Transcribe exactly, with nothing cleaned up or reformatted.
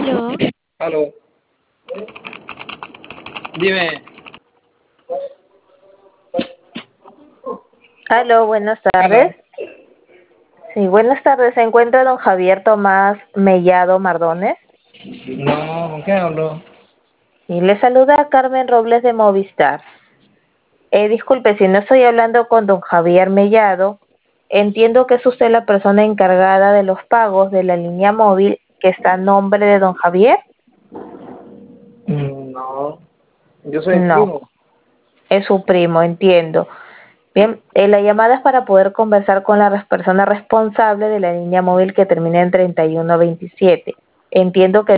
Aló, Aló, dime. Aló, buenas Aló. tardes. Sí, buenas tardes. ¿Se encuentra don Javier Tomás Mellado Mardones? No, ¿con quién hablo? Y le saluda Carmen Robles de Movistar. Eh, disculpe, si no estoy hablando con don Javier Mellado, entiendo que es usted la persona encargada de los pagos de la línea móvil que está a nombre de don Javier. Mm, No, yo soy el No, primo. es su primo, entiendo. Bien, eh, la llamada es para poder conversar con la res- persona responsable de la línea móvil que termina en treinta y uno veintisiete. Entiendo que